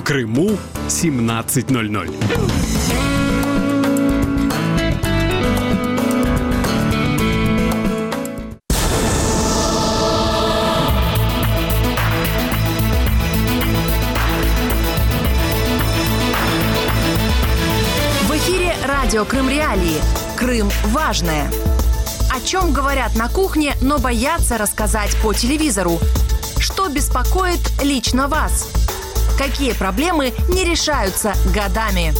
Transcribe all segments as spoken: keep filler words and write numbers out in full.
В Крыму семнадцать ноль ноль. В эфире радио Крым Реалии. Крым важное. О чем говорят на кухне, но боятся рассказать по телевизору? Что беспокоит лично вас? Какие проблемы не решаются годами?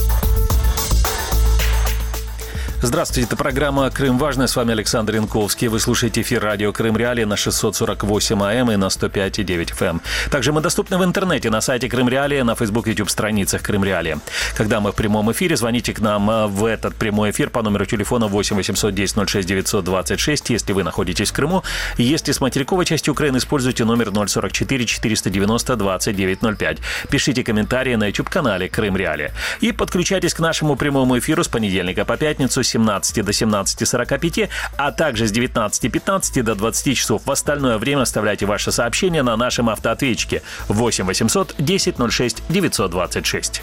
Здравствуйте, это программа «Крым важный». С вами Александр Янковский. Вы слушаете эфир радио Крым Реалии на шестьсот сорок восемь АМ и на сто пять и девять эф эм. Также мы доступны в интернете на сайте Крым Реалии, на Facebook, YouTube страницах Крым Реалии. Когда мы в прямом эфире, звоните к нам в этот прямой эфир по номеру телефона восемь восемьсот десять ноль шесть девятьсот двадцать шесть, если вы находитесь в Крыму. Если с материковой части Украины, используйте номер ноль сорок четыре четыреста девяносто двадцать девять ноль пять. Пишите комментарии на YouTube-канале Крым Реалии. И подключайтесь к нашему прямому эфиру с понедельника по пятницу с семнадцати до семнадцати сорока пяти, а также с девятнадцати пятнадцати до двадцати часов. В остальное время оставляйте ваши сообщения на нашем автоответчике восемь восемьсот десять ноль шесть девятьсот двадцать шесть.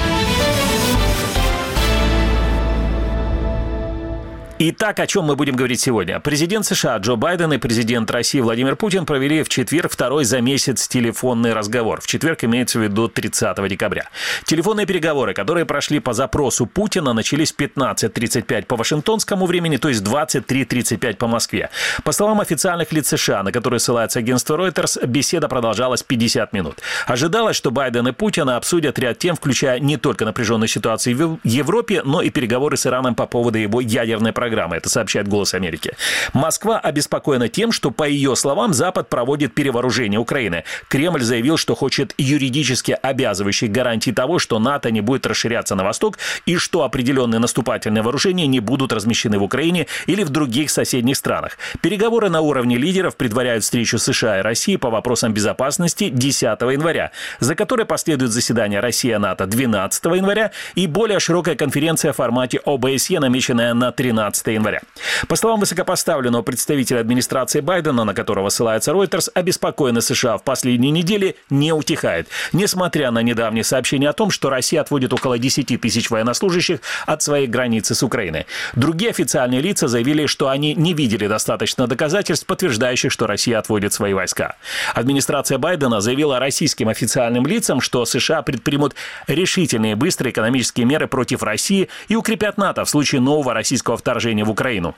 Итак, о чем мы будем говорить сегодня? Президент США Джо Байден и президент России Владимир Путин провели в четверг второй за месяц телефонный разговор. В четверг имеется в виду тридцатого декабря. Телефонные переговоры, которые прошли по запросу Путина, начались в пятнадцать тридцать пять по вашингтонскому времени, то есть двадцать три тридцать пять по Москве. По словам официальных лиц США, на которые ссылается агентство Reuters, беседа продолжалась пятьдесят минут. Ожидалось, что Байден и Путин обсудят ряд тем, включая не только напряженную ситуацию в Европе, но и переговоры с Ираном по поводу его ядерной программы. Это сообщает «Голос Америки». Москва обеспокоена тем, что, по ее словам, Запад проводит перевооружение Украины. Кремль заявил, что хочет юридически обязывающих гарантий того, что НАТО не будет расширяться на восток и что определенные наступательные вооружения не будут размещены в Украине или в других соседних странах. Переговоры на уровне лидеров предваряют встречу США и России по вопросам безопасности десятого января, за которой последует заседание Россия-НАТО двенадцатого января и более широкая конференция в формате о бэ эс е, намеченная на тринадцатого января. По словам высокопоставленного представителя администрации Байдена, на которого ссылается Reuters, обеспокоенность США в последние недели не утихает, несмотря на недавние сообщения о том, что Россия отводит около десяти тысяч военнослужащих от своей границы с Украиной. Другие официальные лица заявили, что они не видели достаточно доказательств, подтверждающих, что Россия отводит свои войска. Администрация Байдена заявила российским официальным лицам, что США предпримут решительные и быстрые экономические меры против России и укрепят НАТО в случае нового российского вторжения в Украину.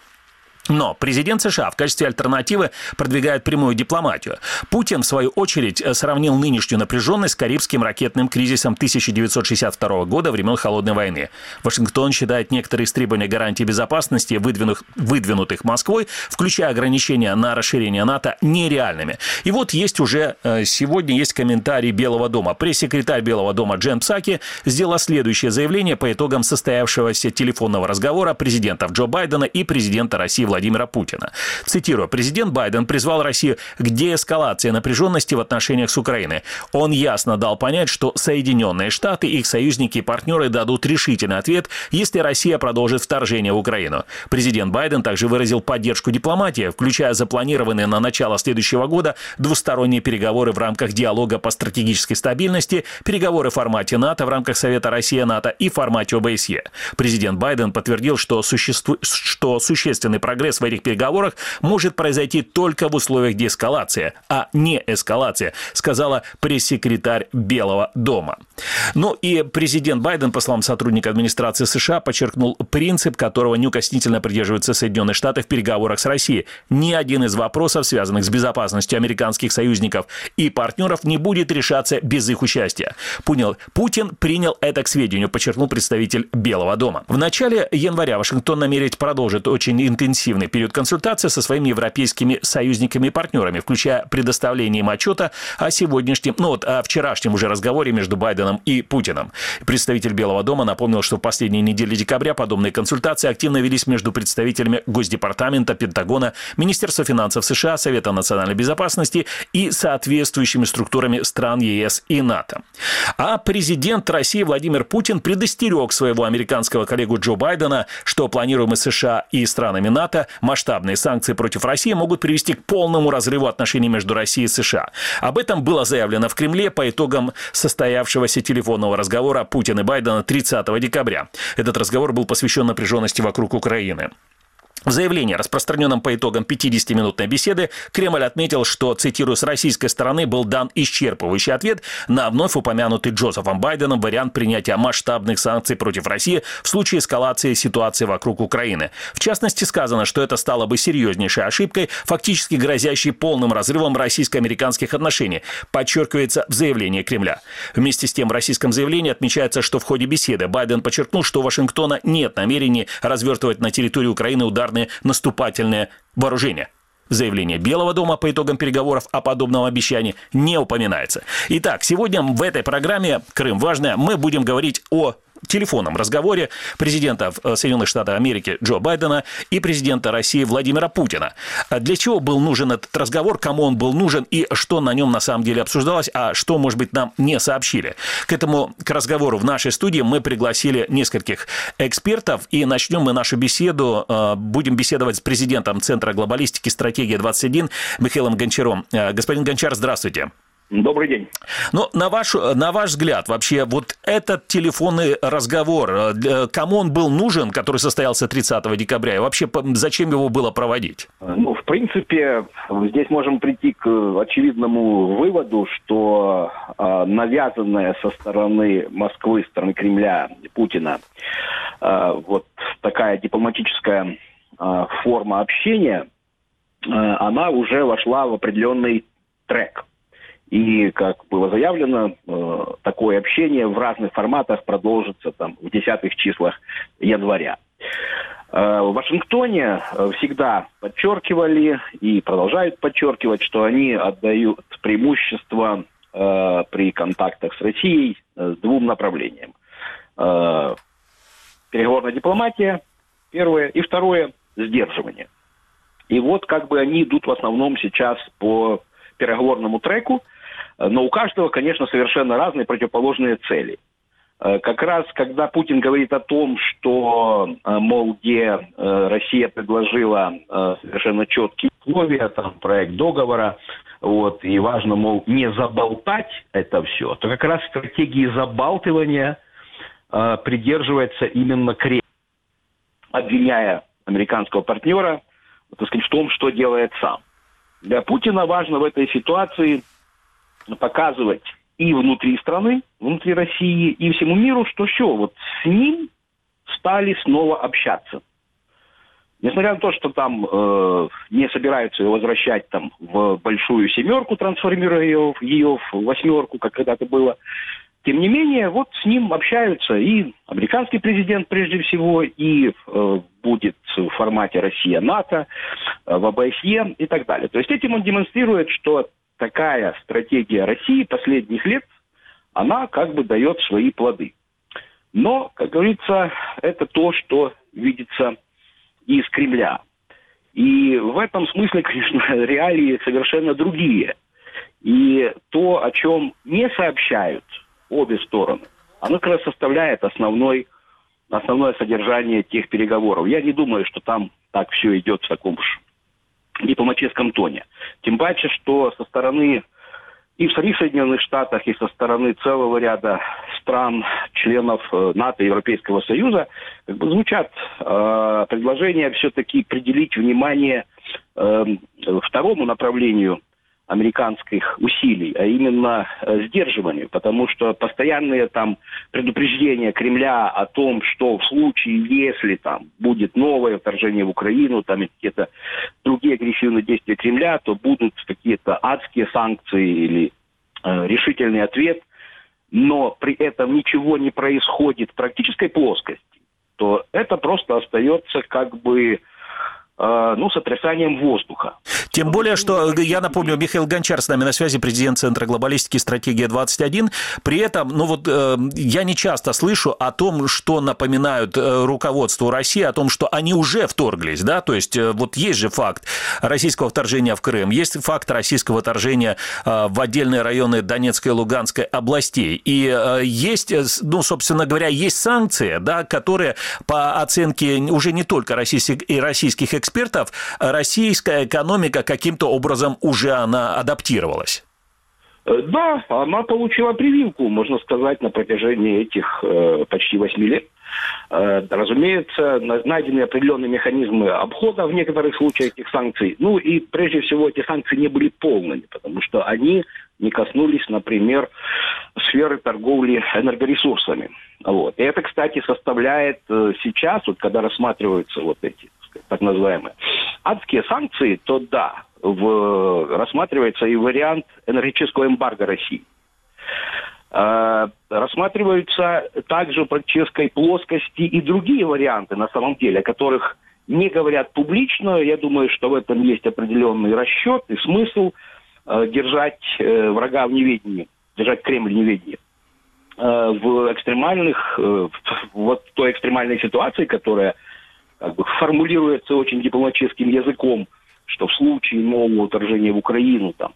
Но президент США в качестве альтернативы продвигает прямую дипломатию. Путин, в свою очередь, сравнил нынешнюю напряженность с карибским ракетным кризисом тысяча девятьсот шестьдесят второго года, времен Холодной войны. Вашингтон считает некоторые истребования гарантий безопасности, выдвинутых, выдвинутых Москвой, включая ограничения на расширение НАТО, нереальными. И вот есть уже сегодня есть комментарий Белого дома. Пресс-секретарь Белого дома Джен Псаки сделала следующее заявление по итогам состоявшегося телефонного разговора президентов Джо Байдена и президента России Владимира Путина. Цитирую, президент Байден призвал Россию к деэскалации напряженности в отношениях с Украиной. Он ясно дал понять, что Соединенные Штаты, их союзники и партнеры дадут решительный ответ, если Россия продолжит вторжение в Украину. Президент Байден также выразил поддержку дипломатии, включая запланированные на начало следующего года двусторонние переговоры в рамках диалога по стратегической стабильности, переговоры в формате НАТО в рамках Совета Россия-НАТО и в формате о бэ эс е. Президент Байден подтвердил, что, существу... что существенный прогресс в этих переговорах может произойти только в условиях деэскалации, а не эскалации, сказала пресс-секретарь Белого дома. Ну и президент Байден, по словам сотрудника администрации США, подчеркнул принцип, которого неукоснительно придерживаются Соединенные Штаты в переговорах с Россией. Ни один из вопросов, связанных с безопасностью американских союзников и партнеров, не будет решаться без их участия. Понял. Путин принял это к сведению, подчеркнул представитель Белого дома. В начале января Вашингтон намерен продолжить очень интенсивный период консультации со своими европейскими союзниками и партнерами, включая предоставление им отчета о сегодняшнем, ну вот о вчерашнем уже разговоре между Байденом и Путиным. Представитель Белого дома напомнил, что в последние недели декабря подобные консультации активно велись между представителями Госдепартамента, Пентагона, Министерства финансов США, Совета национальной безопасности и соответствующими структурами стран е эс и НАТО. А президент России Владимир Путин предостерег своего американского коллегу Джо Байдена, что планируемые США и странами НАТО масштабные санкции против России могут привести к полному разрыву отношений между Россией и США. Об этом было заявлено в Кремле по итогам состоявшегося телефонного разговора Путина и Байдена тридцатого декабря. Этот разговор был посвящен напряженности вокруг Украины. В заявлении, распространенном по итогам пятидесятиминутной беседы, Кремль отметил, что, цитирую, с российской стороны был дан исчерпывающий ответ на вновь упомянутый Джозефом Байденом вариант принятия масштабных санкций против России в случае эскалации ситуации вокруг Украины. В частности, сказано, что это стало бы серьезнейшей ошибкой, фактически грозящей полным разрывом российско-американских отношений, подчеркивается в заявлении Кремля. Вместе с тем в российском заявлении отмечается, что в ходе беседы Байден подчеркнул, что у Вашингтона нет намерений развертывать на территории Украины ударные наступательное вооружение. Заявление Белого дома по итогам переговоров о подобном обещании не упоминается. Итак, сегодня в этой программе «Крым важное» мы будем говорить о телефонном разговоре президента Соединенных Штатов Америки Джо Байдена и президента России Владимира Путина. Для чего был нужен этот разговор, кому он был нужен и что на нем на самом деле обсуждалось, а что, может быть, нам не сообщили. К этому, к разговору в нашей студии мы пригласили нескольких экспертов, и начнем мы нашу беседу, будем беседовать с президентом Центра глобалистики «Стратегия двадцать один» Михаилом Гончаром. Господин Гончар, здравствуйте. Добрый день. Ну, на ваш, на ваш взгляд, вообще, вот этот телефонный разговор, кому он был нужен, который состоялся тридцатого декабря, и вообще зачем его было проводить? Ну, в принципе, здесь можем прийти к очевидному выводу, что э, навязанная со стороны Москвы, со стороны Кремля, Путина, э, вот такая дипломатическая э, форма общения, э, она уже вошла в определенный трек. И, как было заявлено, такое общение в разных форматах продолжится там, в десятых числах января. В Вашингтоне всегда подчеркивали и продолжают подчеркивать, что они отдают преимущество при контактах с Россией двум направлениям. Переговорная дипломатия, первое, и второе – сдерживание. И вот как бы они идут в основном сейчас по переговорному треку, но у каждого, конечно, совершенно разные противоположные цели. Как раз, когда Путин говорит о том, что, мол, где Россия предложила совершенно четкие условия, там, проект договора, вот, и важно, мол, не заболтать это все, то как раз стратегии забалтывания придерживается именно Кремль, обвиняя американского партнера, так сказать, в том, что делает сам. Для Путина важно в этой ситуации показывать и внутри страны, внутри России, и всему миру, что все, вот с ним стали снова общаться. Несмотря на то, что там э, не собираются его возвращать там, в большую семерку, трансформируя ее, ее в восьмерку, как когда-то было, тем не менее, вот с ним общаются и американский президент прежде всего, и э, будет в формате Россия-НАТО, э, в ОБСЕ и так далее. То есть этим он демонстрирует, что такая стратегия России последних лет, она как бы дает свои плоды. Но, как говорится, это то, что видится из Кремля. И в этом смысле, конечно, реалии совершенно другие. И то, о чем не сообщают обе стороны, оно как раз составляет основной, основное содержание тех переговоров. Я не думаю, что там так все идет в таком же дипломатическом тоне. Тем паче, что со стороны и в самих Соединенных Штатах, и со стороны целого ряда стран, членов НАТО и Европейского Союза, как бы звучат э, предложения все-таки определить внимание э, второму направлению американских усилий, а именно э, сдерживанию, потому что постоянные там предупреждения Кремля о том, что в случае, если там будет новое вторжение в Украину, там какие-то другие агрессивные действия Кремля, то будут какие-то адские санкции или э, решительный ответ, но при этом ничего не происходит в практической плоскости, то это просто остается как бы ну, сотрясанием воздуха. Тем более, что, я напомню, Михаил Гончар с нами на связи, президент Центра глобалистики «Стратегия двадцать один». При этом, ну вот, э, я не часто слышу о том, что напоминают э, руководству России, о том, что они уже вторглись, да, то есть, э, вот есть же факт российского вторжения в Крым, есть факт российского вторжения э, в отдельные районы Донецкой и Луганской областей, и э, есть, ну, собственно говоря, есть санкции, да, которые, по оценке уже не только российских и российских экспертов, российская экономика каким-то образом уже она адаптировалась. Да, она получила прививку, можно сказать, на протяжении этих э, почти восьми лет. Э, разумеется, найдены определенные механизмы обхода в некоторых случаях этих санкций. Ну и прежде всего эти санкции не были полными, потому что они не коснулись, например, сферы торговли энергоресурсами. Вот. И это, кстати, составляет э, сейчас, вот, когда рассматриваются вот эти так называемые адские санкции, то да, в, рассматривается и вариант энергетического эмбарго России. Э, рассматриваются также в политической плоскости и другие варианты, на самом деле, о которых не говорят публично. Я думаю, что в этом есть определенный расчет и смысл э, держать э, врага в неведении, держать Кремль в неведении. Э, в экстремальных, э, вот той экстремальной ситуации, которая как бы формулируется очень дипломатическим языком, что в случае нового вторжения в Украину там,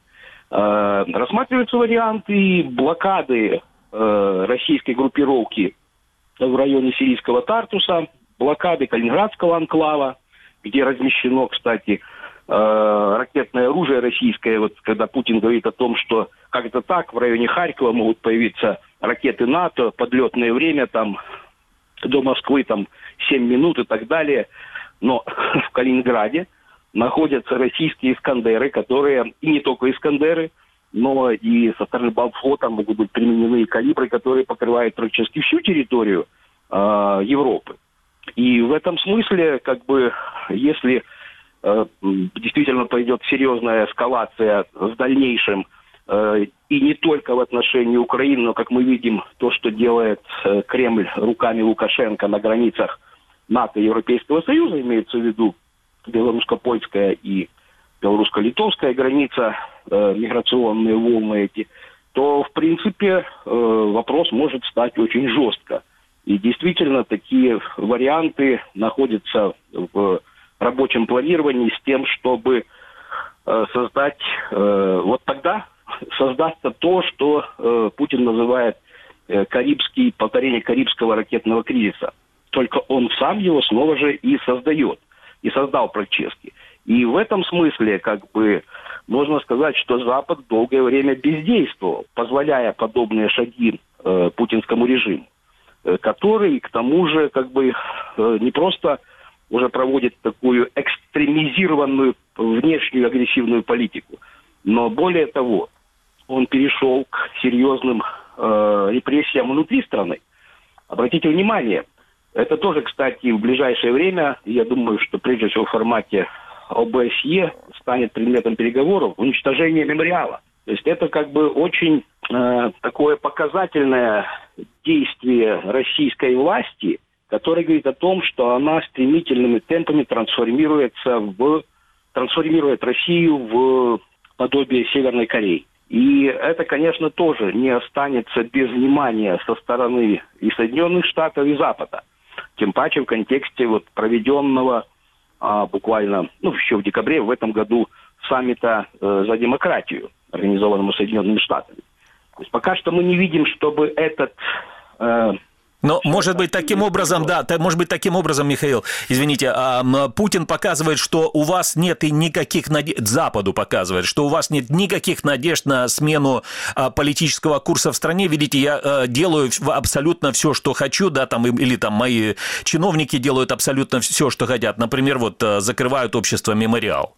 э, рассматриваются варианты блокады э, российской группировки в районе сирийского Тартуса, блокады Калининградского анклава, где размещено, кстати, э, ракетное оружие российское. Вот когда Путин говорит о том, что как это так, в районе Харькова могут появиться ракеты НАТО, подлетное время там до Москвы там семь минут и так далее. Но в Калининграде находятся российские «Искандеры», которые, и не только «Искандеры», но и со стороны Балтфлота могут быть применены калибры, которые покрывают практически всю территорию э, Европы. И в этом смысле, как бы, если э, действительно пойдет серьезная эскалация в дальнейшем, э, и не только в отношении Украины, но, как мы видим, то, что делает э, Кремль руками Лукашенко на границах НАТО и Европейского Союза, имеется в виду белорусско-польская и белорусско-литовская граница, э, миграционные волны эти, то, в принципе, э, вопрос может стать очень жестко. И действительно, такие варианты находятся в рабочем планировании с тем, чтобы э, создать, э, вот тогда создастся то, что э, Путин называет э, карибский, повторение карибского ракетного кризиса. Только он сам его снова же и создает, и создал практически. И в этом смысле, как бы, можно сказать, что Запад долгое время бездействовал, позволяя подобные шаги э, путинскому режиму, э, который, к тому же, как бы, э, не просто уже проводит такую экстремизированную внешнюю агрессивную политику, но более того, он перешел к серьезным э, репрессиям внутри страны. Обратите внимание, это тоже, кстати, в ближайшее время, я думаю, что прежде всего в формате ОБСЕ станет предметом переговоров уничтожение мемориала. То есть это как бы очень э, такое показательное действие российской власти, которое говорит о том, что она стремительными темпами трансформируется в, трансформирует Россию в подобие Северной Кореи. И это, конечно, тоже не останется без внимания со стороны и Соединенных Штатов, и Запада. Тем паче в контексте вот проведенного а, буквально, ну, еще в декабре в этом году саммита э, за демократию, организованного Соединенными Штатами. То есть пока что мы не видим, чтобы этот... Э, Но, может быть, таким образом, да, может быть, таким образом, Михаил, извините, Путин показывает, что у вас нет и никаких надежд, Западу показывает, что у вас нет никаких надежд на смену политического курса в стране. Видите, я делаю абсолютно все, что хочу, да, там, или там мои чиновники делают абсолютно все, что хотят. Например, вот закрывают общество «Мемориал».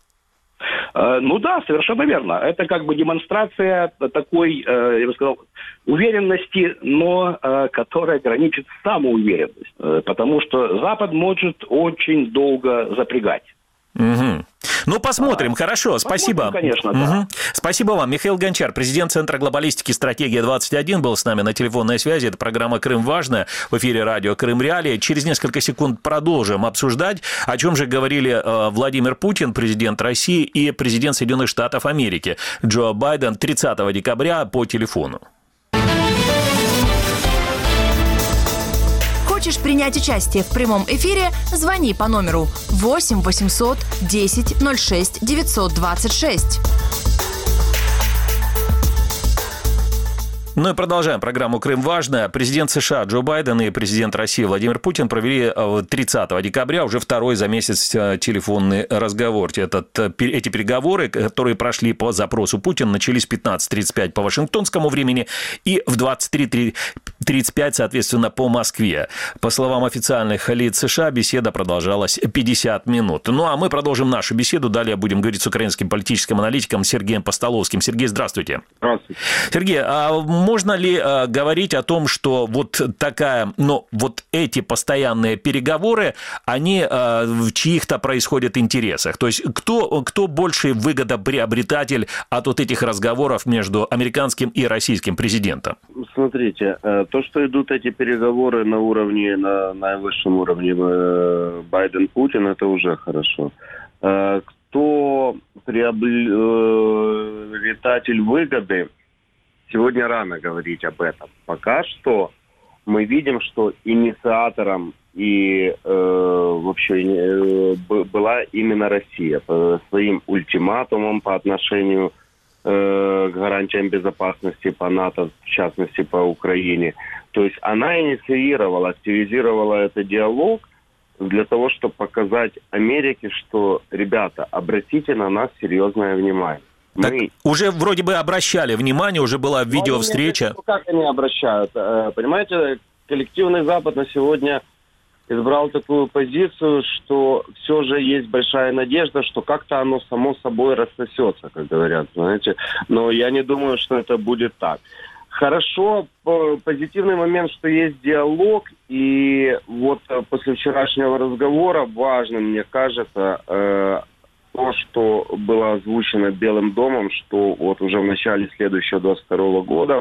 Ну да, совершенно верно. Это как бы демонстрация такой, я бы сказал, уверенности, но которая граничит с самоуверенностью. Потому что Запад может очень долго запрягать. Угу. Ну, посмотрим, а, хорошо, посмотрим, спасибо. Конечно, да. Угу. Спасибо вам. Михаил Гончар, президент Центра глобалистики «Стратегия двадцать один», был с нами на телефонной связи. Это программа «Крым важная» в эфире радио «Крым Реалии». Через несколько секунд продолжим обсуждать, о чем же говорили э, Владимир Путин, президент России, и президент Соединенных Штатов Америки Джо Байден тридцатого декабря по телефону. Хочешь принять участие в прямом эфире? Звони по номеру восемь восемьсот десять ноль шесть девятьсот двадцать шесть. Ну и продолжаем программу «Крым важно». Президент США Джо Байден и президент России Владимир Путин провели тридцатого декабря уже второй за месяц телефонный разговор. Этот, эти переговоры, которые прошли по запросу Путина, начались в пятнадцать тридцать пять по вашингтонскому времени и в двадцать три тридцать пять, соответственно, по Москве. По словам официальных лиц США, беседа продолжалась пятьдесят минут. Ну а мы продолжим нашу беседу. Далее будем говорить с украинским политическим аналитиком Сергеем Постоловским. Сергей, здравствуйте. Здравствуйте. Сергей, а можно ли э, говорить о том, что вот такая, ну, вот эти постоянные переговоры, они э, в чьих-то происходят интересах? То есть кто, кто больший выгодоприобретатель от вот этих разговоров между американским и российским президентом? Смотрите, то, что идут эти переговоры на уровне, на наивысшем уровне Байден-Путин, это уже хорошо. Кто приобретатель выгоды, сегодня рано говорить об этом. Пока что мы видим, что инициатором и э, вообще э, была именно Россия по своим ультиматумам по отношению э, к гарантиям безопасности по НАТО, в частности по Украине. То есть она инициировала, активизировала этот диалог для того, чтобы показать Америке, что, ребята, обратите на нас серьезное внимание. Так Мы... уже вроде бы обращали внимание, уже была видеовстреча. Ну, как они обращают? Понимаете, коллективный Запад на сегодня избрал такую позицию, что все же есть большая надежда, что как-то оно само собой рассосется, как говорят, знаете. Но я не думаю, что это будет так. Хорошо, позитивный момент, что есть диалог, и вот после вчерашнего разговора важным, мне кажется, то, что было озвучено Белым домом, что вот уже в начале следующего двадцать второго года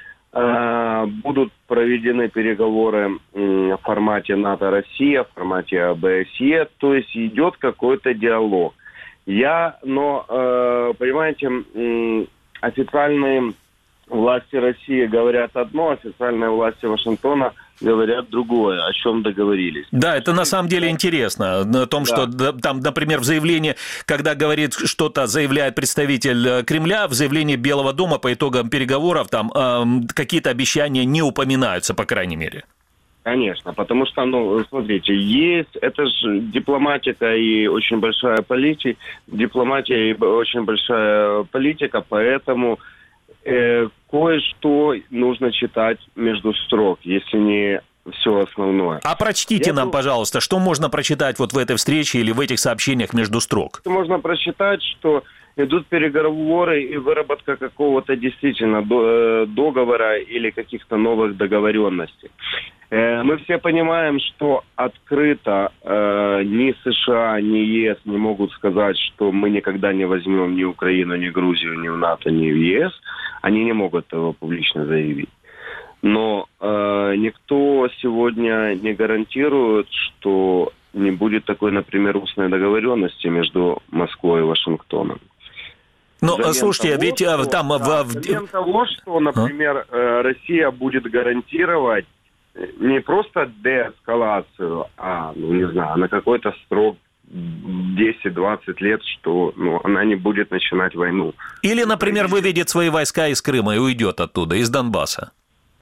э, будут проведены переговоры э, в формате НАТО-Россия, в формате ОБСЕ, то есть идет какой-то диалог. Я, но, э, понимаете, э, официальные власти России говорят одно, официальные власти Вашингтона говорят другое, о чем договорились. Да, это на самом деле интересно. О том, да. что там, например, в заявлении, когда говорит что-то, заявляет представитель Кремля, в заявлении Белого дома по итогам переговоров там э, какие-то обещания не упоминаются, по крайней мере. Конечно, потому что, ну, смотрите, есть, это же дипломатика и очень большая политика, дипломатия и очень большая политика, поэтому э, кое-что нужно читать между строк, если не все основное. А прочтите Я нам, думаю, пожалуйста, что можно прочитать вот в этой встрече или в этих сообщениях между строк? Можно прочитать, что идут переговоры и выработка какого-то действительно договора или каких-то новых договоренностей. Мы все понимаем, что открыто э, ни США, ни ЕС не могут сказать, что мы никогда не возьмем ни Украину, ни Грузию, ни в НАТО, ни в ЕС. Они не могут этого публично заявить. Но э, никто сегодня не гарантирует, что не будет такой, например, устной договоренности между Москвой и Вашингтоном. Ну, слушайте, того, ведь что, там... Да, в... взамен того, что, например, а? Россия будет гарантировать не просто деэскалацию, а, ну, не знаю, на какой-то срок десять-двадцать лет, что ну, она не будет начинать войну. Или, например, выведет свои войска из Крыма и уйдет оттуда, из Донбасса.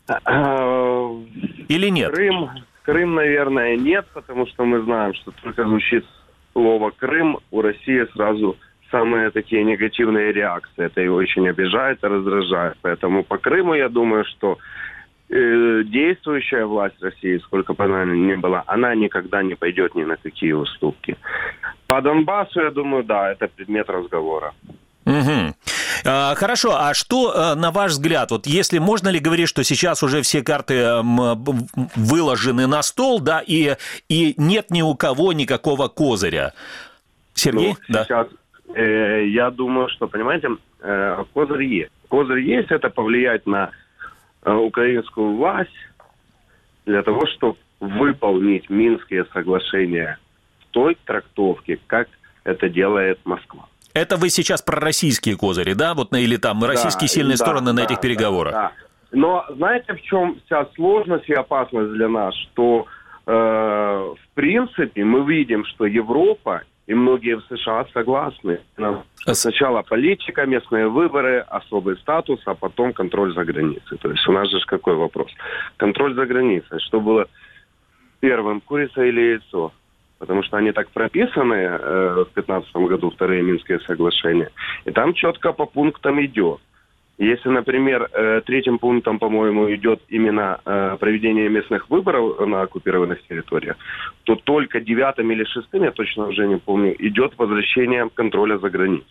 Или нет? Крым, Крым, наверное, нет, потому что мы знаем, что только звучит слово «Крым», у России сразу самые такие негативные реакции. Это его очень обижает и раздражает. Поэтому по Крыму, я думаю, что э, действующая власть России, сколько бы она ни была, она никогда не пойдет ни на какие уступки. По Донбассу, я думаю, да, это предмет разговора. Угу. А, хорошо, а что, на ваш взгляд, вот если можно ли говорить, что сейчас уже все карты выложены на стол, да, и, и нет ни у кого никакого козыря? Сергей? Ну, да. Сейчас э, я думаю, что, понимаете, э, козырь есть. Козырь есть, это повлиять на э, украинскую власть для того, чтобы выполнить Минские соглашения в той трактовке, как это делает Москва. Это вы сейчас про российские козыри, да? Вот, или там российские да, сильные да, стороны да, на этих переговорах? Да, да. Но знаете, в чем вся сложность и опасность для нас? Что, э, в принципе, мы видим, что Европа и многие в США согласны. Сначала политика, местные выборы, особый статус, а потом контроль за границей. То есть у нас же какой вопрос? Контроль за границей. Что было первым, курица или яйцо? Потому что они так прописаны э, в две тысячи пятнадцатом году, вторые Минские соглашения. И там четко по пунктам идет. Если, например, э, третьим пунктом, по-моему, идет именно э, проведение местных выборов на оккупированных территориях, то только девятым или шестым, я точно уже не помню, идет возвращение контроля за границей.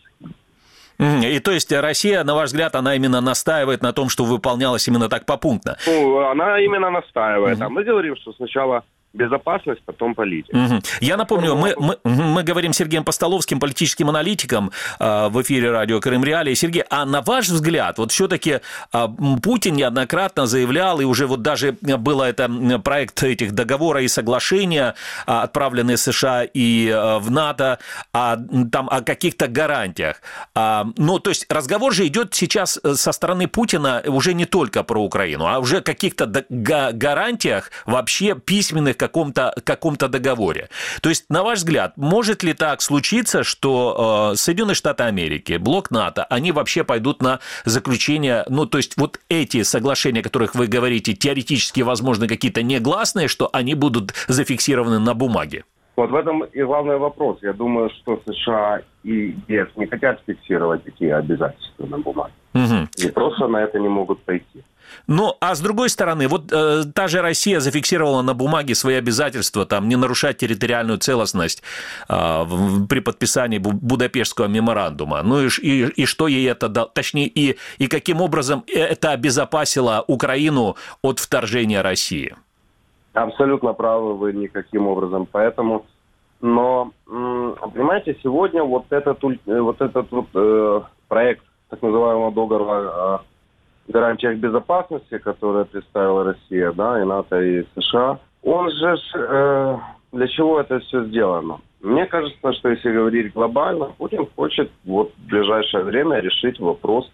И то есть Россия, на ваш взгляд, она именно настаивает на том, что выполнялось именно так попунктно? Ну, она именно настаивает. Mm-hmm. А мы говорим, что сначала безопасность, потом политика. Угу. Я напомню, мы, мы, мы говорим с Сергеем Постоловским, политическим аналитиком э, в эфире радио Крым Реалии. Сергей, а на ваш взгляд, вот все-таки э, Путин неоднократно заявлял, и уже вот даже был это проект этих договора и соглашения, э, отправленные в США и э, в НАТО, а, там, о каких-то гарантиях. А, ну, то есть разговор же идет сейчас со стороны Путина уже не только про Украину, а уже о каких-то гарантиях вообще письменных, каком-то, каком-то договоре. То есть, на ваш взгляд, может ли так случиться, что э, Соединенные Штаты Америки, блок НАТО, они вообще пойдут на заключение, ну, то есть, вот эти соглашения, о которых вы говорите, теоретически, возможно, какие-то негласные, что они будут зафиксированы на бумаге? Вот в этом и главный вопрос. Я думаю, что США и ЕС не хотят фиксировать такие обязательства на бумаге. Угу. И просто на это не могут пойти. Ну, а с другой стороны, вот э, та же Россия зафиксировала на бумаге свои обязательства, там, не нарушать территориальную целостность э, в, при подписании Будапештского меморандума. Ну и, и, и что ей это дало, точнее, и, и каким образом это обезопасило Украину от вторжения России? Абсолютно правы вы, никаким образом. Поэтому, но, понимаете, сегодня вот этот, вот этот вот, э, проект так называемого договора о гарантиях безопасности, который представила Россия, да, и НАТО, и США, он же, э, для чего это все сделано? Мне кажется, что если говорить глобально, Путин хочет вот в ближайшее время решить вопрос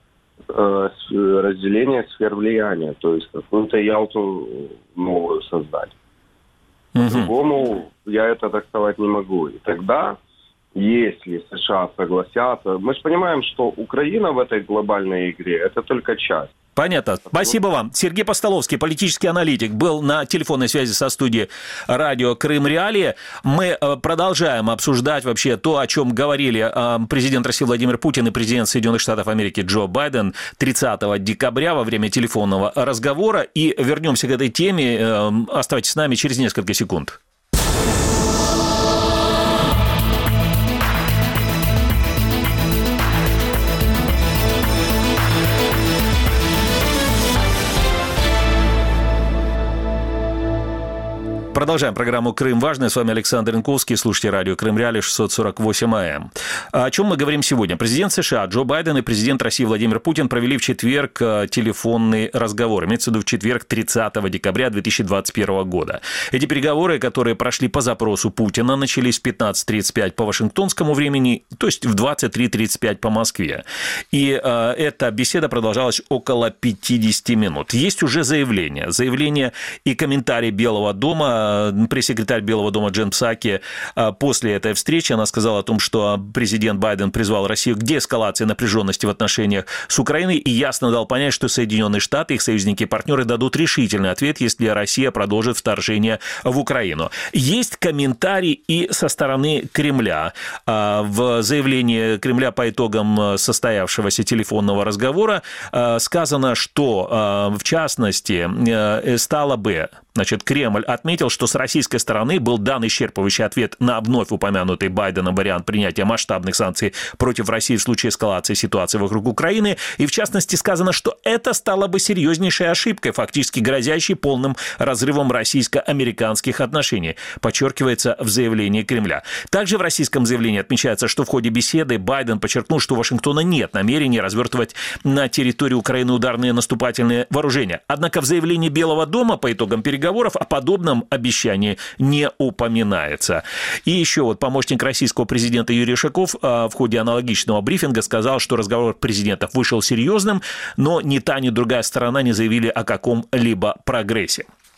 э, разделения сфер влияния, то есть какую-то Ялту новую создать. Mm-hmm. По-другому я это трактовать не могу. И тогда, если США согласятся, мы же понимаем, что Украина в этой глобальной игре – это только часть. Понятно. Спасибо вам. Сергей Постоловский, политический аналитик, был на телефонной связи со студией радио Крым Реалии. Мы продолжаем обсуждать вообще то, о чем говорили президент России Владимир Путин и президент Соединенных Штатов Америки Джо Байден тридцатого декабря во время телефонного разговора. И вернемся к этой теме. Оставайтесь с нами через несколько секунд. Продолжаем программу «Крым важный». С вами Александр Янковский. Слушайте радио Крым Реалии шестьсот сорок восемь АМ. О чем мы говорим сегодня? Президент США Джо Байден и президент России Владимир Путин провели в четверг телефонный разговор. Имеется в виду в четверг тридцатого декабря две тысячи двадцать первого года. Эти переговоры, которые прошли по запросу Путина, начались в пятнадцать тридцать пять по вашингтонскому времени, то есть в двадцать три тридцать пять по Москве. И э, эта беседа продолжалась около пятьдесят минут. Есть уже заявление. Заявление и комментарий Белого дома. Пресс-секретарь Белого дома Джен Псаки после этой встречи, она сказала о том, что президент Байден призвал Россию к деэскалации напряженности в отношениях с Украиной и ясно дал понять, что Соединенные Штаты, их союзники и партнеры дадут решительный ответ, если Россия продолжит вторжение в Украину. Есть комментарий и со стороны Кремля. В заявлении Кремля по итогам состоявшегося телефонного разговора сказано, что, в частности, стало бы, значит, Кремль отметил, что с российской стороны был дан исчерпывающий ответ на вновь упомянутый Байденом вариант принятия масштабных санкций против России в случае эскалации ситуации вокруг Украины. И, в частности, сказано, что это стало бы серьезнейшей ошибкой, фактически грозящей полным разрывом российско-американских отношений, подчеркивается в заявлении Кремля. Также в российском заявлении отмечается, что в ходе беседы Байден подчеркнул, что у Вашингтона нет намерения развертывать на территории Украины ударные наступательные вооружения. Однако в заявлении Белого дома по итогам переговоров о подобном обещании не упоминается. И еще вот помощник российского президента Юрий Шаков в ходе аналогичного брифинга сказал, что разговор президентов вышел серьезным, но ни та, ни другая сторона не заявили о каком-либо прогрессе.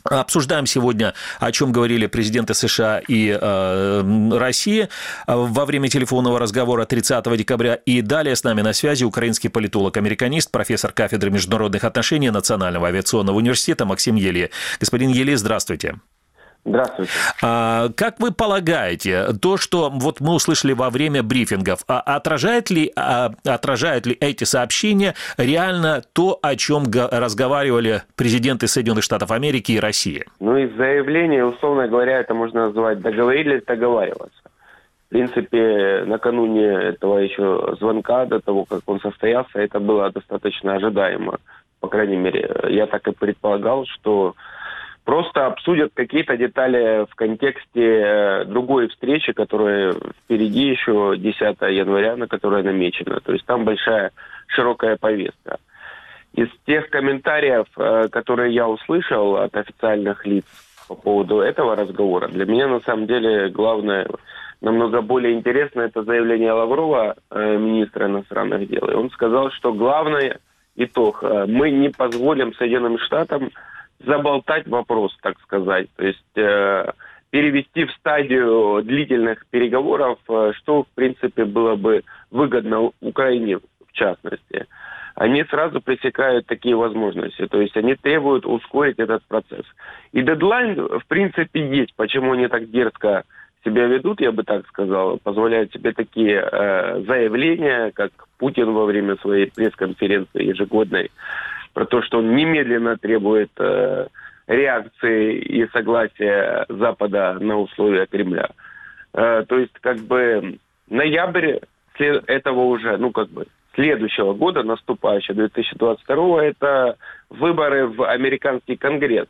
Обсуждаем сегодня, о чем говорили президенты США и э, России во время телефонного разговора тридцатого декабря. И далее с нами на связи украинский политолог-американист, профессор кафедры международных отношений Национального авиационного университета Максим Ели. Господин Ели, здравствуйте. Здравствуйте. А, как вы полагаете, то, что вот мы услышали во время брифингов, а отражает ли, а, отражают ли эти сообщения реально то, о чем разговаривали президенты Соединенных Штатов Америки и России? Ну, из заявления, условно говоря, это можно назвать договорились договариваться. В принципе, накануне этого еще звонка, до того, как он состоялся, это было достаточно ожидаемо. По крайней мере, я так и предполагал, что просто обсудят какие-то детали в контексте другой встречи, которая впереди еще десятого января, на которая намечена. То есть там большая, широкая повестка. Из тех комментариев, которые я услышал от официальных лиц по поводу этого разговора, для меня на самом деле главное, намного более интересно, это заявление Лаврова, министра иностранных дел. И он сказал, что главный итог, мы не позволим Соединенным Штатам заболтать вопрос, так сказать, то есть э, перевести в стадию длительных переговоров, э, что, в принципе, было бы выгодно Украине, в частности. Они сразу пресекают такие возможности, то есть они требуют ускорить этот процесс. И дедлайн, в принципе, есть. Почему они так дерзко себя ведут, я бы так сказал, позволяют себе такие э, заявления, как Путин во время своей пресс-конференции ежегодной, про то, что он немедленно требует э, реакции и согласия Запада на условия Кремля. Э, то есть, как бы, ноябрь этого уже, ну, как бы, следующего года, наступающего, две тысячи двадцать второго, это выборы в американский Конгресс.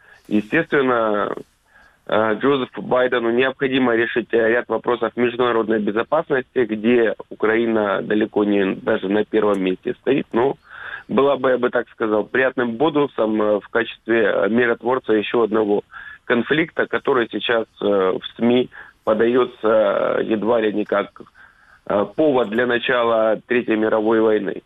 Естественно, э, Джозефу Байдену необходимо решить ряд вопросов международной безопасности, где Украина далеко не даже на первом месте стоит, но была бы, я бы так сказал, приятным бонусом в качестве миротворца еще одного конфликта, который сейчас в СМИ подается едва ли не как повод для начала Третьей мировой войны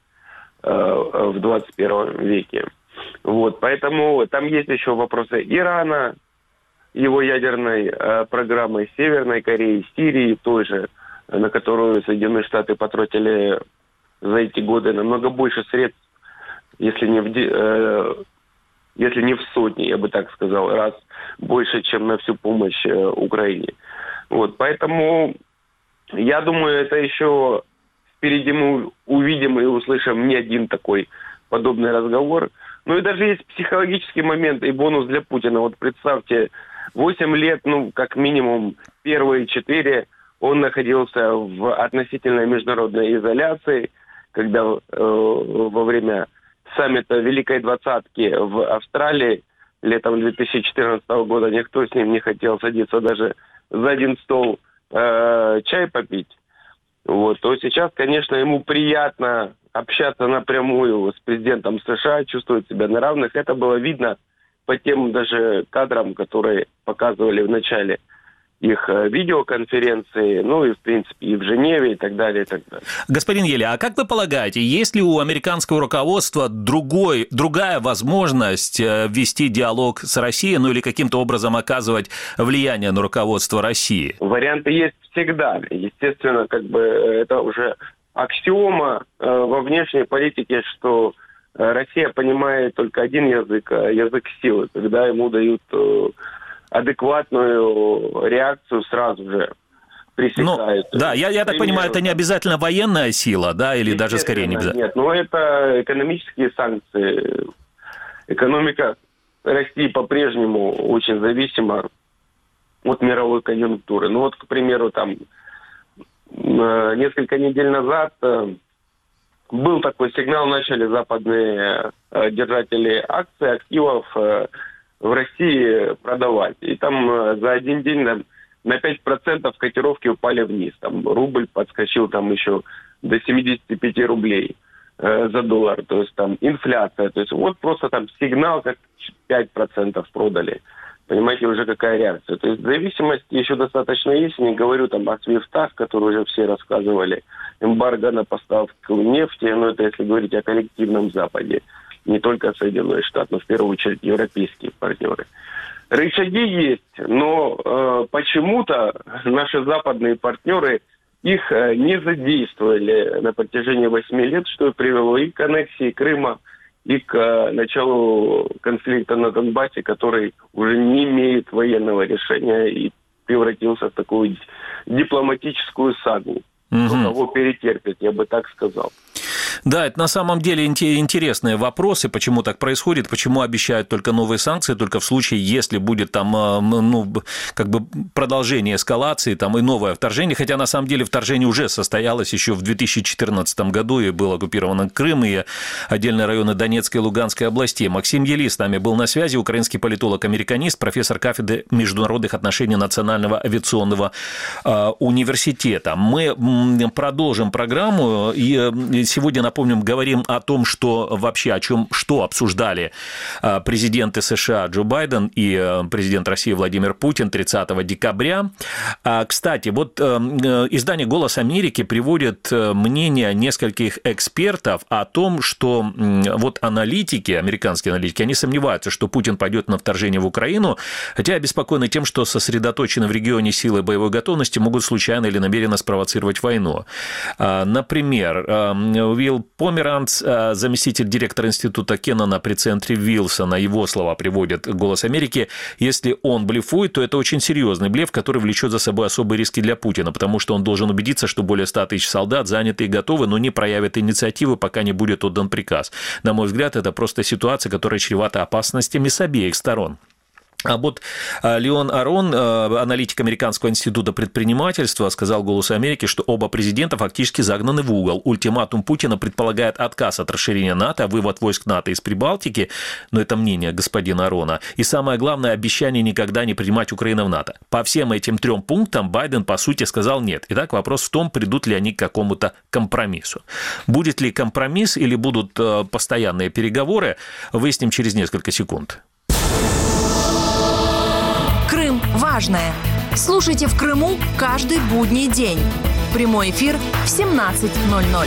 в двадцать первом веке. Вот, поэтому там есть еще вопросы Ирана, его ядерной программы, Северной Кореи, Сирии той же, на которую Соединенные Штаты потратили за эти годы намного больше средств, если не, в, э, если не в сотни, я бы так сказал, раз больше, чем на всю помощь э, Украине. Вот, поэтому я думаю, это еще впереди мы увидим и услышим не один такой подобный разговор. Ну и даже есть психологический момент и бонус для Путина. Вот представьте, восемь лет, ну, как минимум, первые четыре, он находился в относительной международной изоляции, когда э, во время саммита Великой Двадцатки в Австралии летом две тысячи четырнадцатого года никто с ним не хотел садиться даже за один стол э, чай попить. Вот. То сейчас, конечно, ему приятно общаться напрямую с президентом США, чувствовать себя на равных. Это было видно по тем даже кадрам, которые показывали в начале их видеоконференции, ну и, в принципе, и в Женеве, и так далее, и так далее. Господин Ели, а как вы полагаете, есть ли у американского руководства другой, другая возможность вести диалог с Россией, ну или каким-то образом оказывать влияние на руководство России? Варианты есть всегда. Естественно, как бы это уже аксиома во внешней политике, что Россия понимает только один язык, язык силы, когда ему дают адекватную реакцию сразу же пресекают. Ну, да, я, я так понимаю, это не обязательно военная сила, да, или даже скорее не обязательно? Нет, но это экономические санкции. Экономика России по-прежнему очень зависима от мировой конъюнктуры. Ну вот, к примеру, там несколько недель назад был такой сигнал, начали западные держатели акций, активов в России продавать. И там за один день на, на пять процентов котировки упали вниз. Там рубль подскочил там еще до семьдесят пять рублей э, за доллар. То есть там инфляция. То есть вот просто там сигнал, как пять процентов продали. Понимаете, уже какая реакция. То есть зависимость еще достаточно есть. Не говорю там о свифтах, которые уже все рассказывали. Эмбарго на поставку нефти. Но это если говорить о коллективном Западе. не только Соединенные Штаты, но в первую очередь европейские партнеры. Рычаги есть, но э, почему-то наши западные партнеры их э, не задействовали на протяжении восьми лет, что привело и к аннексии Крыма, и к э, началу конфликта на Донбассе, который уже не имеет военного решения и превратился в такую дипломатическую сагу. Угу. Кто кого перетерпит, я бы так сказал. Да, это на самом деле интересные вопросы, почему так происходит, почему обещают только новые санкции, только в случае, если будет там, ну, как бы продолжение эскалации там, и новое вторжение, хотя на самом деле вторжение уже состоялось еще в две тысячи четырнадцатом году, и был оккупирован Крым, и отдельные районы Донецкой и Луганской областей. Максим Ели с нами был на связи, украинский политолог-американист, профессор кафедры международных отношений Национального авиационного э, университета. Мы продолжим программу, и сегодня, напомним, говорим о том, что вообще, о чем, что обсуждали президенты США Джо Байден и президент России Владимир Путин тридцатого декабря. Кстати, вот издание «Голос Америки» приводит мнение нескольких экспертов о том, что вот аналитики, американские аналитики, они сомневаются, что Путин пойдет на вторжение в Украину, хотя обеспокоены тем, что сосредоточены в регионе силы боевой готовности могут случайно или намеренно спровоцировать войну. Например, Уилл Померанц, заместитель директора института Кеннона при центре Вилсона, его слова приводит «Голос Америки». Если он блефует, то это очень серьезный блеф, который влечет за собой особые риски для Путина, потому что он должен убедиться, что более ста тысяч солдат заняты и готовы, но не проявят инициативы, пока не будет отдан приказ. На мой взгляд, это просто ситуация, которая чревата опасностями с обеих сторон. А вот Леон Арон, аналитик Американского института предпринимательства, сказал «Голосу Америки», что оба президента фактически загнаны в угол. Ультиматум Путина предполагает отказ от расширения НАТО, вывод войск НАТО из Прибалтики, но это мнение господина Арона, и самое главное, обещание никогда не принимать Украину в НАТО. По всем этим трем пунктам Байден, по сути, сказал нет. Итак, вопрос в том, придут ли они к какому-то компромиссу. Будет ли компромисс или будут постоянные переговоры, выясним через несколько секунд. Крым важное. Слушайте в Крыму каждый будний день. Прямой эфир в семнадцать ноль ноль.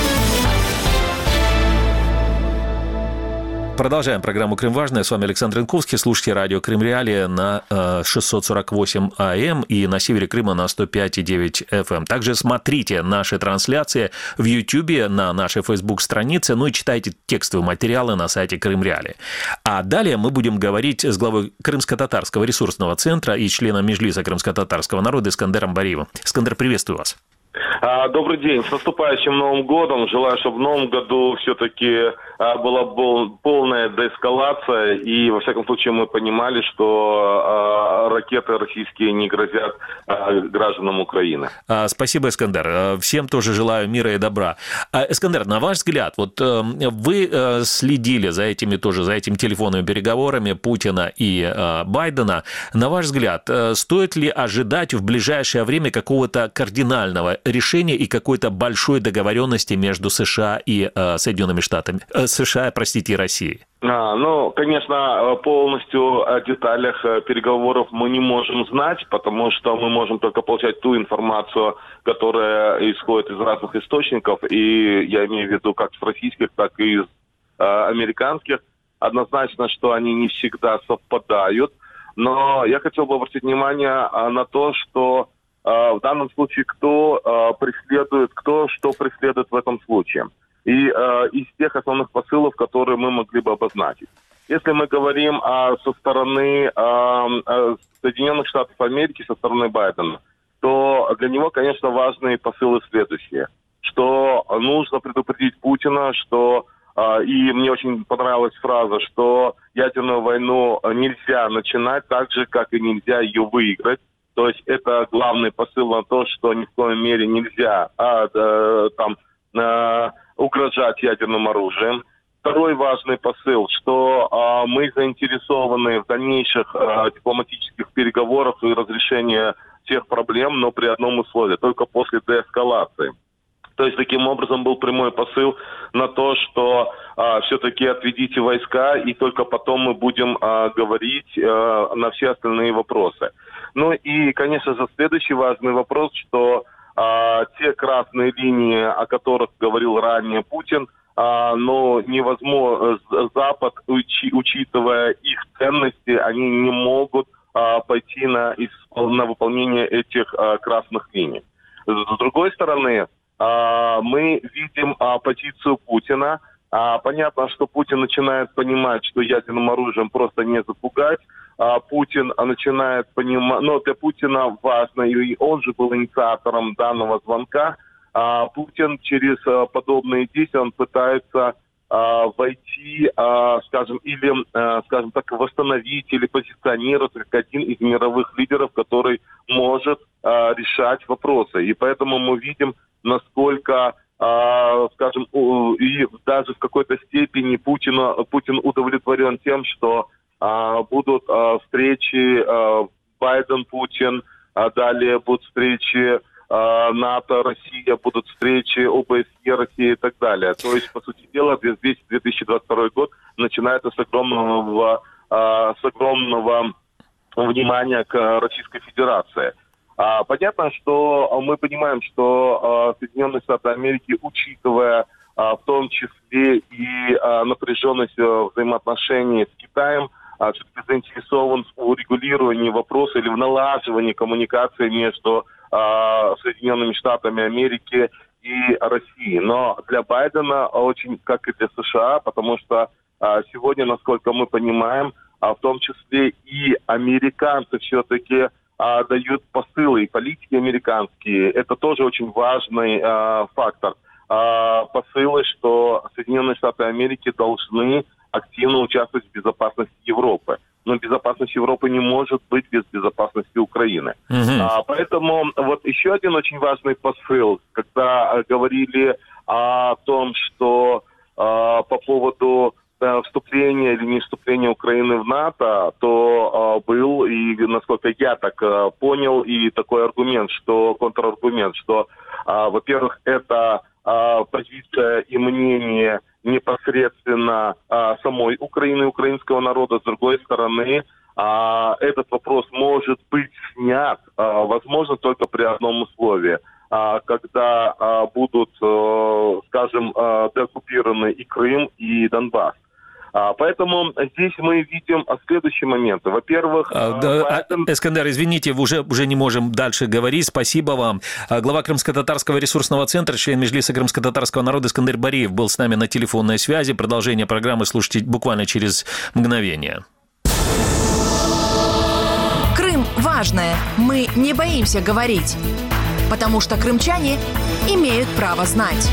Продолжаем программу «Крым важное». С вами Александр Янковский. Слушайте радио «Крым Реалии» на шестьсот сорок восемь АМ и на севере Крыма на сто пять и девять эф эм. Также смотрите наши трансляции в Ютьюбе, на нашей Facebook-странице, ну и читайте текстовые материалы на сайте «Крым Реалии». А далее мы будем говорить с главой Крымско-татарского ресурсного центра и членом Меджлиса крымско-татарского народа Искандером Бариевым. Искандер, приветствую вас. Добрый день. С наступающим Новым годом. Желаю, чтобы в Новом году все-таки была полная деэскалация. И, во всяком случае, мы понимали, что ракеты российские не грозят гражданам Украины. Спасибо, Искандер. Всем тоже желаю мира и добра. Искандер, на ваш взгляд, вот вы следили за этими тоже, за этими телефонными переговорами Путина и Байдена. На ваш взгляд, стоит ли ожидать в ближайшее время какого-то кардинального решения и какой-то большой договоренности между США и э, Соединенными Штатами, э, США, простите, и Россией? А, ну, конечно, полностью о деталях переговоров мы не можем знать, потому что мы можем только получать ту информацию, которая исходит из разных источников, и я имею в виду как с российских, так и из э, американских. Однозначно, что они не всегда совпадают, но я хотел бы обратить внимание на то, что в данном случае кто э, преследует, кто что преследует в этом случае. И э, из тех основных посылов, которые мы могли бы обозначить. Если мы говорим э, со стороны э, э, Соединенных Штатов Америки, со стороны Байдена, то для него, конечно, важные посылы следующие. Что нужно предупредить Путина, что, э, и мне очень понравилась фраза, что ядерную войну нельзя начинать так же, как и нельзя ее выиграть. То есть это главный посыл на то, что ни в коем мере нельзя а, да, там, а, угрожать ядерным оружием. Второй важный посыл, что а, мы заинтересованы в дальнейших а, дипломатических переговорах и разрешении всех проблем, но при одном условии, только после деэскалации. То есть таким образом был прямой посыл на то, что а, все-таки отведите войска, и только потом мы будем а, говорить а, на все остальные вопросы. Ну и, конечно же, следующий важный вопрос, что а, те красные линии, о которых говорил ранее Путин, но невозможно, Запад, учитывая их ценности, они не могут пойти на, на выполнение этих красных линий. С другой стороны, мы видим позицию Путина. Понятно, что Путин начинает понимать, что ядерным оружием просто не запугать. Путин начинает понимать, но для Путина важно, и он же был инициатором данного звонка, Путин через подобные действия, он пытается войти, скажем, или, скажем так, восстановить или позиционироваться как один из мировых лидеров, который может решать вопросы. И поэтому мы видим, насколько, скажем, и даже в какой-то степени Путина, Путин удовлетворен тем, что будут встречи Байден-Путин, далее будут встречи НАТО, Россия, будут встречи ОБСЕ, Россия и так далее. То есть, по сути дела, весь две тысячи двадцать второй год начинается с огромного, с огромного внимания к Российской Федерации. Понятно, что мы понимаем, что Соединенные Штаты Америки, учитывая в том числе и напряженность взаимоотношений с Китаем, все-таки заинтересован в урегулировании вопроса или в налаживании коммуникации между Соединенными Штатами Америки и Россией. Но для Байдена очень, как и для США, потому что сегодня, насколько мы понимаем, в том числе и американцы все-таки дают посылы, и политики американские. Это тоже очень важный фактор. Посылы, что Соединенные Штаты Америки должны активно участвовать в безопасности Европы. Но безопасность Европы не может быть без безопасности Украины. Uh-huh. А, поэтому вот еще один очень важный посыл, когда а, говорили о том, что а, по поводу а, вступления или не вступления Украины в НАТО, то а, был, и насколько я так а, понял, и такой аргумент, что контраргумент, что, а, во-первых, это а, позиция и мнение непосредственно а, самой Украины, украинского народа. С другой стороны, а, этот вопрос может быть снят, а, возможно, только при одном условии, а, когда а, будут, а, скажем, а, деоккупированы и Крым, и Донбасс. А, поэтому здесь мы видим следующие моменты. Во-первых... А, да, Байден... Эскандер, извините, уже, уже не можем дальше говорить. Спасибо вам. Глава Крымско-татарского ресурсного центра, член Меджлиса крымско-татарского народа Эскандер Бариев был с нами на телефонной связи. Продолжение программы слушайте буквально через мгновение. Крым важное. Мы не боимся говорить, потому что крымчане имеют право знать.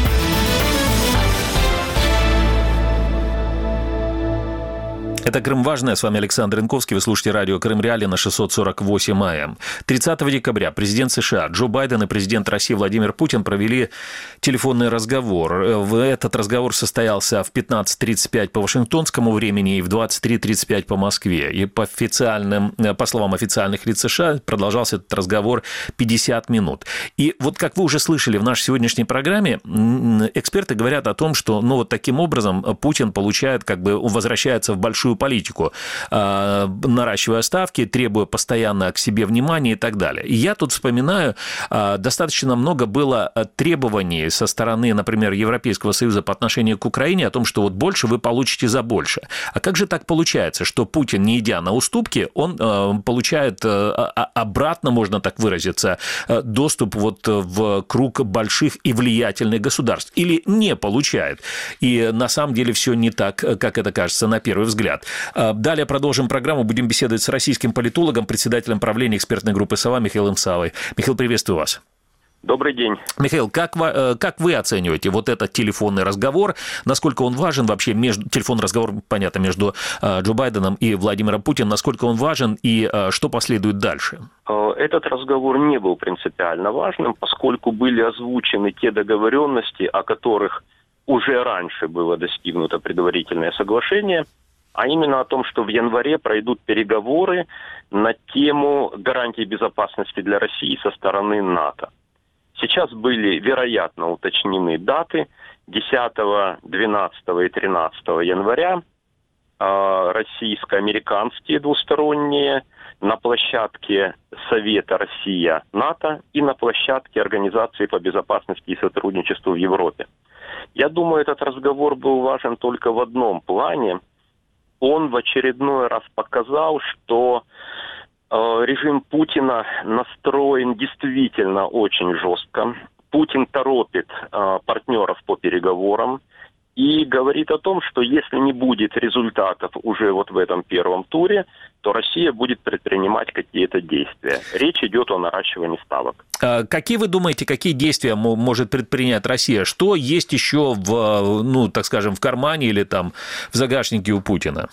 Это «Крым важное». С вами Александр Янковский. Вы слушаете радио «Крым Реалии» на шестьсот сорок восемь АМ. тридцатого декабря президент США Джо Байден и президент России Владимир Путин провели телефонный разговор. Этот разговор состоялся в пятнадцать тридцать пять по вашингтонскому времени и в двадцать три тридцать пять по Москве. И по, официальным, по словам официальных лиц США, продолжался этот разговор пятьдесят минут. И вот как вы уже слышали в нашей сегодняшней программе, эксперты говорят о том, что ну, вот таким образом Путин получает, как бы возвращается в большую политику, наращивая ставки, требуя постоянно к себе внимания и так далее. И я тут вспоминаю, достаточно много было требований со стороны, например, Европейского Союза по отношению к Украине о том, что вот больше вы получите за больше. А как же так получается, что Путин, не идя на уступки, он получает обратно, можно так выразиться, доступ вот в круг больших и влиятельных государств? Или не получает? И на самом деле все не так, как это кажется на первый взгляд. Далее продолжим программу. Будем беседовать с российским политологом, председателем правления экспертной группы «Сова» Михаилом Савой. Михаил, приветствую вас. Добрый день. Михаил, как вы, как вы оцениваете вот этот телефонный разговор? Насколько он важен вообще? Между, телефонный разговор, понятно, между Джо Байденом и Владимиром Путиным. Насколько он важен и что последует дальше? Этот разговор не был принципиально важным, поскольку были озвучены те договоренности, о которых уже раньше было достигнуто предварительное соглашение, а именно о том, что в январе пройдут переговоры на тему гарантий безопасности для России со стороны НАТО. Сейчас были, вероятно, уточнены даты десятого, двенадцатого и тринадцатого января, российско-американские двусторонние, на площадке Совета Россия-НАТО и на площадке Организации по безопасности и сотрудничеству в Европе. Я думаю, этот разговор был важен только в одном плане. Он в очередной раз показал, что э, режим Путина настроен действительно очень жестко. Путин торопит э, партнеров по переговорам и говорит о том, что если не будет результатов уже вот в этом первом туре, то Россия будет предпринимать какие-то действия. Речь идет о наращивании ставок. А какие вы думаете, какие действия может предпринять Россия? Что есть еще в, ну, так скажем, в кармане или там в загашнике у Путина?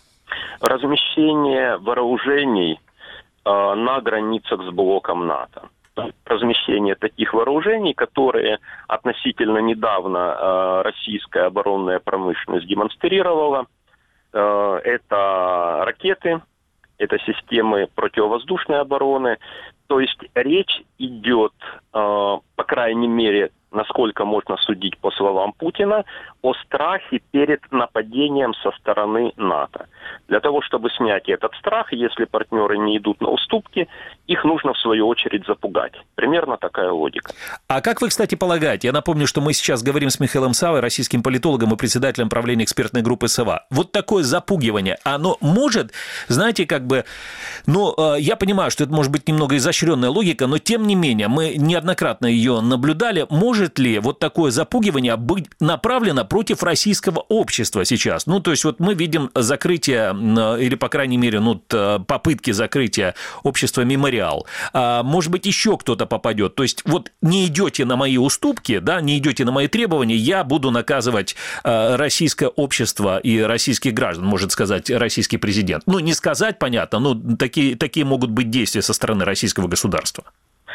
Размещение вооружений э, на границах с блоком НАТО. Размещение таких вооружений, которые относительно недавно э, российская оборонная промышленность демонстрировала. Э, это ракеты, это системы противовоздушной обороны. То есть речь идет, э, по крайней мере, насколько можно судить по словам Путина, о страхе перед нападением со стороны НАТО. Для того, чтобы снять этот страх, если партнеры не идут на уступки, их нужно в свою очередь запугать. Примерно такая логика. А как вы, кстати, полагаете, я напомню, что мы сейчас говорим с Михаилом Савой, российским политологом и председателем правления экспертной группы САВА. Вот такое запугивание, оно может, знаете, как бы, ну, я понимаю, что это может быть немного изощренная логика, но тем не менее, мы неоднократно ее наблюдали. Может ли вот такое запугивание быть направлено против российского общества сейчас? Ну, то есть вот мы видим закрытие, или, по крайней мере, ну, попытки закрытия общества «Мемориал». А, может быть, еще кто-то попадет. То есть вот не идете на мои уступки, да, не идете на мои требования, я буду наказывать а, российское общество и российских граждан, может сказать российский президент. Ну, не сказать, понятно, но такие, такие могут быть действия со стороны российского государства.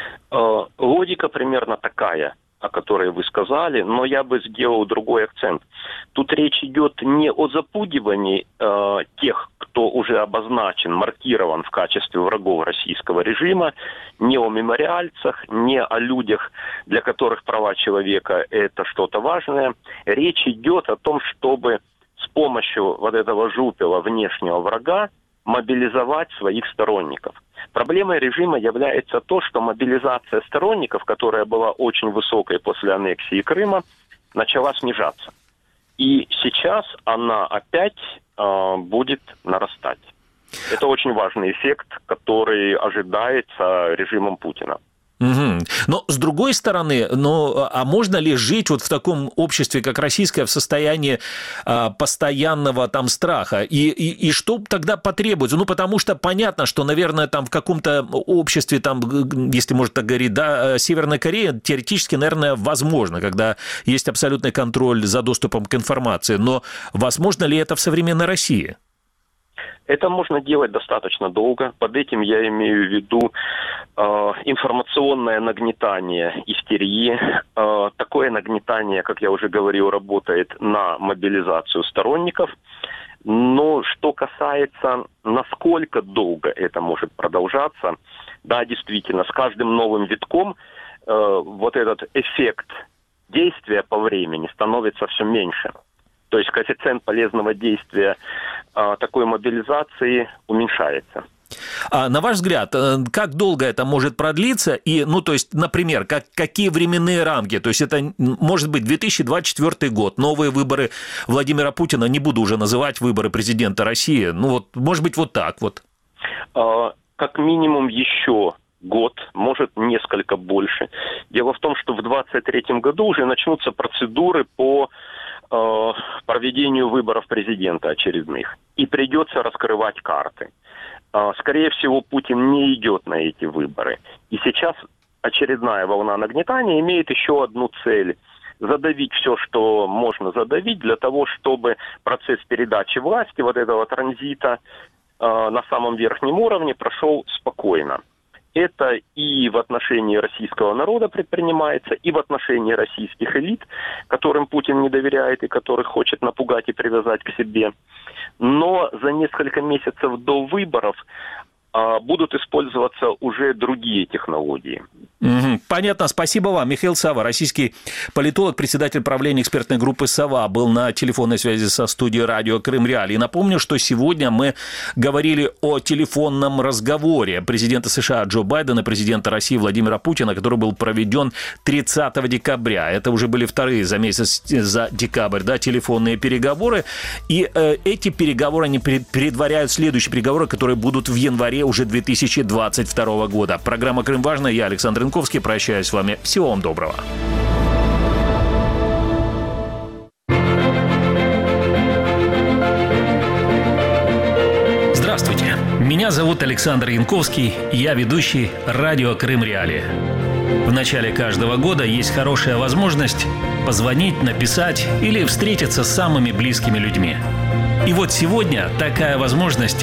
Логика примерно такая, о которой вы сказали, но я бы сделал другой акцент. Тут речь идет не о запугивании э, тех, кто уже обозначен, маркирован в качестве врагов российского режима, не о мемориальцах, не о людях, для которых права человека – это что-то важное. Речь идет о том, чтобы с помощью вот этого жупела внешнего врага мобилизовать своих сторонников. Проблемой режима является то, что мобилизация сторонников, которая была очень высокой после аннексии Крыма, начала снижаться. И сейчас она опять э, будет нарастать. Это очень важный эффект, который ожидается режимом Путина. Угу. Но с другой стороны, ну, а можно ли жить вот в таком обществе, как российское, в состоянии а, постоянного там страха? И, и, и что тогда потребуется? Ну, потому что понятно, что, наверное, там в каком-то обществе, там, если можно так говорить, да, Северная Корея теоретически, наверное, возможно, когда есть абсолютный контроль за доступом к информации. Но возможно ли это в современной России? Это можно делать достаточно долго. Под этим я имею в виду э, информационное нагнетание истерии. Э, такое нагнетание, как я уже говорил, работает на мобилизацию сторонников. Но что касается, насколько долго это может продолжаться, да, действительно, с каждым новым витком э, вот этот эффект действия по времени становится все меньше. То есть коэффициент полезного действия а, такой мобилизации уменьшается. А на ваш взгляд, как долго это может продлиться? И, ну, то есть, например, как, какие временные рамки? То есть это может быть две тысячи двадцать четвёртый год, новые выборы Владимира Путина, не буду уже называть выборы президента России, ну вот, может быть, вот так вот. А, как минимум еще год, может несколько больше. Дело в том, что в двадцать третьем году уже начнутся процедуры по проведению выборов президента очередных. И придется раскрывать карты. Скорее всего, Путин не идет на эти выборы. И сейчас очередная волна нагнетания имеет еще одну цель. Задавить все, что можно задавить, для того, чтобы процесс передачи власти, вот этого транзита на самом верхнем уровне прошел спокойно. Это и в отношении российского народа предпринимается, и в отношении российских элит, которым Путин не доверяет и которых хочет напугать и привязать к себе. Но за несколько месяцев до выборов а, будут использоваться уже другие технологии. Угу. Понятно, спасибо вам. Михаил Сава, российский политолог, председатель правления экспертной группы «Сова», был на телефонной связи со студией радио Крым Реалии. Напомню, что сегодня мы говорили о телефонном разговоре президента США Джо Байдена и президента России Владимира Путина, который был проведен тридцатого декабря. Это уже были вторые за месяц, за декабрь, да, телефонные переговоры. И э, эти переговоры, они предваряют следующие переговоры, которые будут в январе уже две тысячи двадцать второго года. Программа «Крым важно». Я Александр Янковский. Прощаюсь с вами. Всего вам доброго. Здравствуйте. Меня зовут Александр Янковский. Я ведущий радио Крым Реалии. В начале каждого года есть хорошая возможность позвонить, написать или встретиться с самыми близкими людьми. И вот сегодня такая возможность